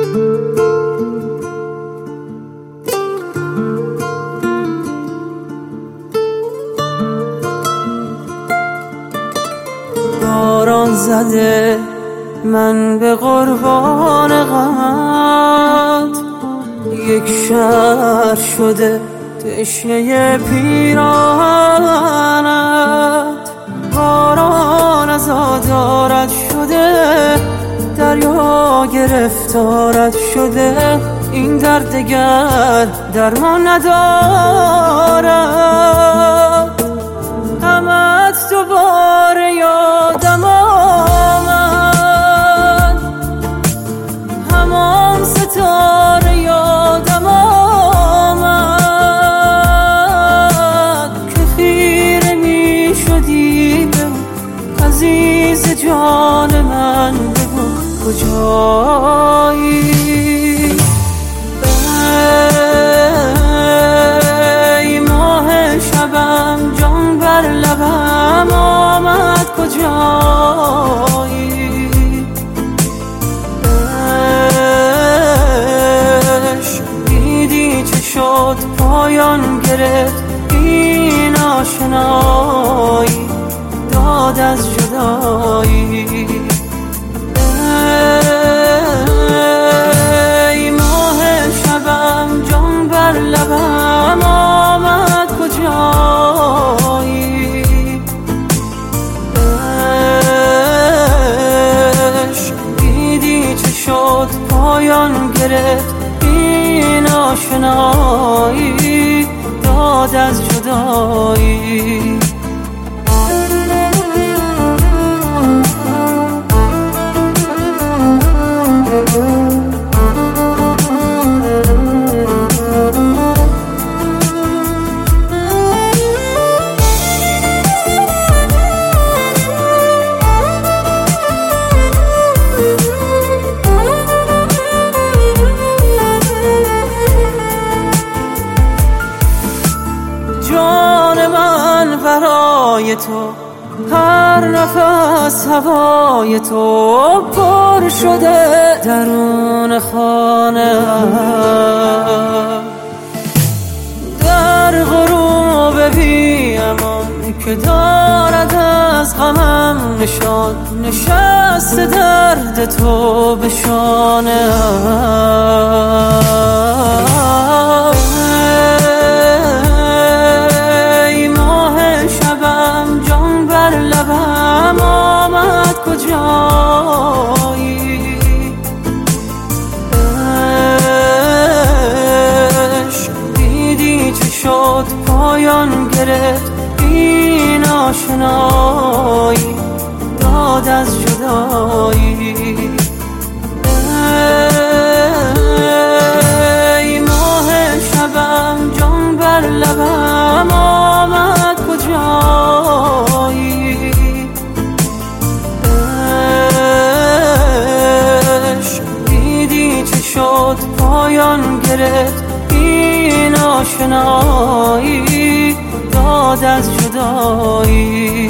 باران زده من به قربان غمت، یک شهر شده تشنه پیراهنت. باران از آزارت شده، دریا گرفتارت شده، این درد دگر درمان ندارد. غمت دوباره یادم آمد، همان ستاره یادم آمد که خیره می شدی به عزیز جان من. بگو کجایی؟ ای ماه شبم جان بر لبم آمد، کجایی؟ عشق دیدی چه شد پایان گرفت این آشنایی، داد از جدایی. ای ماه شبم جان بر لبم آمد، کجایی؟ عشق دیدی چه شد پایان گرفت این آشنایی، داد از جدایی. جان من برای تو، هر نفس هوای تو پر شده درون خانه. در غروب بی امان که دارد از غمم نشان، نشسته درد تو به شانه. لبم آمد، کجایی؟ عشق دیدی چه شد پایان گرفت این آشنایی، داد از جدایی. ای ماه شبم جان بر لبم آمد، کجایی؟ شد پایان گرفت این آشنایی، داد از جدایی.